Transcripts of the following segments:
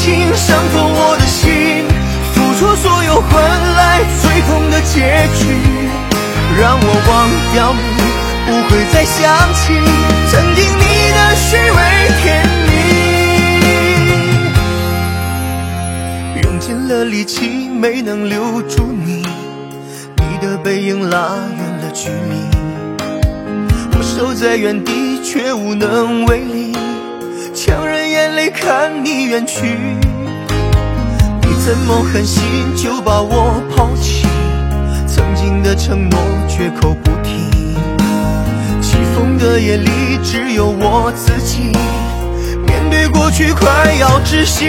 情伤透我的心，付出所有换来最痛的结局，让我忘掉你，不会再想起曾经你的虚伪甜蜜。用尽了力气没能留住你，你的背影拉远了距离，我守在原地却无能为力，强忍眼泪看你远去。你怎么狠心就把我抛弃，曾经的承诺绝口不提，起风的夜里只有我自己，面对过去快要窒息。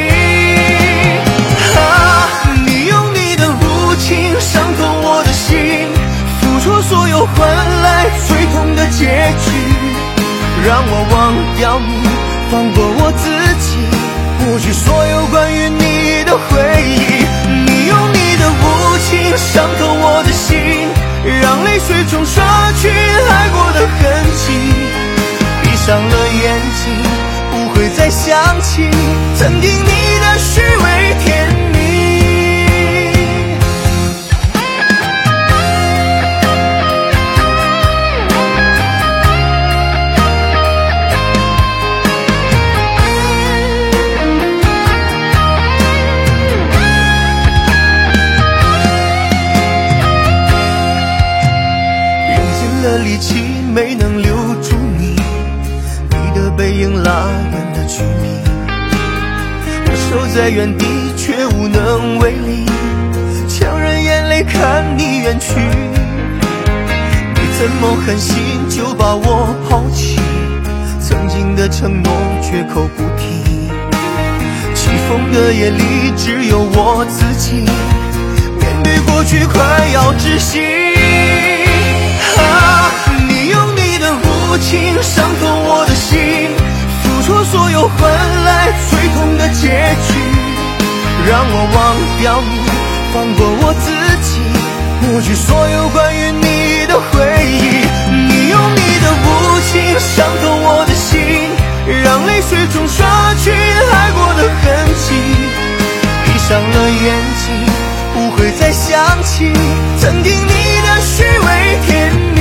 你用你的无情伤透我的心，付出所有换来最痛的结局，让我忘掉你，放过我自己，抹去所有关于你的回忆。你用你的无情伤透我的心，让泪水中刷去爱过的痕迹，闭上了眼睛，不会再想起曾经你的虚伪甜蜜。力气没能留住你，你的背影拉远了距离，我守在原地却无能为力，强忍眼泪看你远去。你怎么狠心就把我抛弃，曾经的承诺绝口不提，起风的夜里只有我自己，面对过去快要窒息。你用你的无情伤透我的心，付出所有换来最痛的结局，让我忘掉你，放过我自己，抹去所有关于你的回忆。你用你的无情伤透我的心，让泪水中刷去爱过的痕迹，闭上了眼睛，不会再想起曾经你的虚伪甜蜜。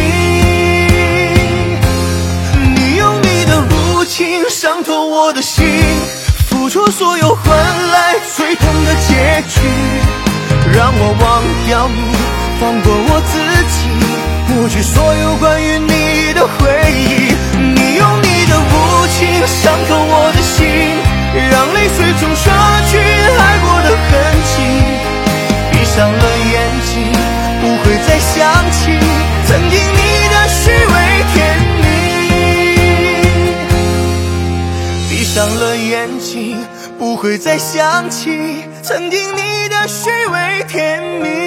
伤透我的心，付出所有换来最痛的结局，让我忘掉你，放过我自己，抹去所有关于你的回忆。你用你的无情伤透我的心，让泪水中刷去爱过的痕迹，闭上了眼睛，不会再想起曾经你的虚伪甜蜜。闭上了眼睛，不会再想起曾经你的虚伪甜蜜。